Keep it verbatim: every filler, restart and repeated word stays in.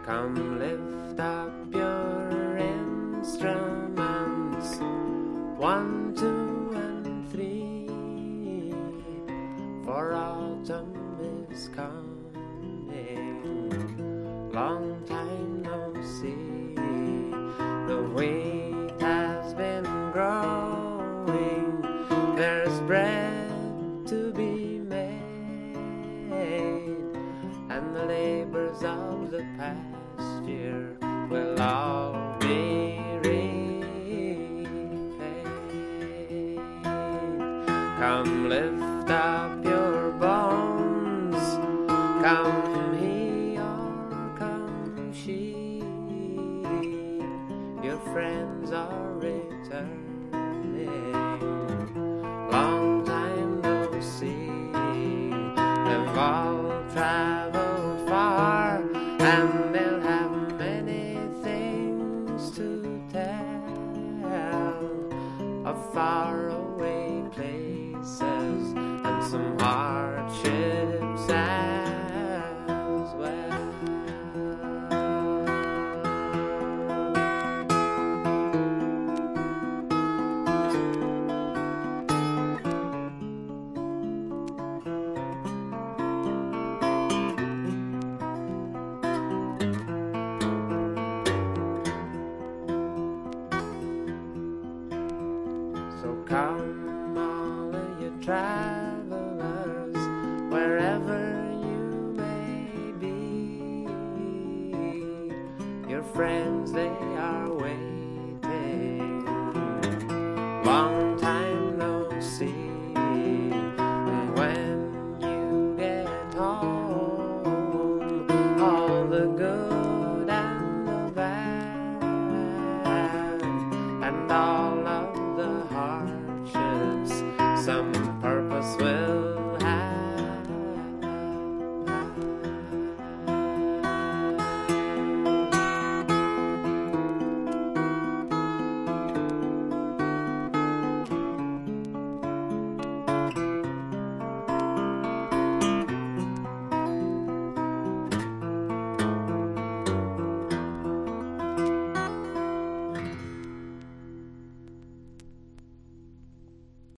Come lift up your instruments, one, two, and three, for autumn is coming. Long time no see, the wheat has been growing, there's bread to be made, and the labors of the past year will all be repaid. Come lift up your bones, come he or come she, your friends are returning. Long time no see, they've all traveled far, and they'll have many things to tell of faraway places and some hardships as well. So come all of you travelers, wherever you may be, your friends they are waiting. Long time no see, and when you get home, all the good and the bad, and all of the hardships, some purpose will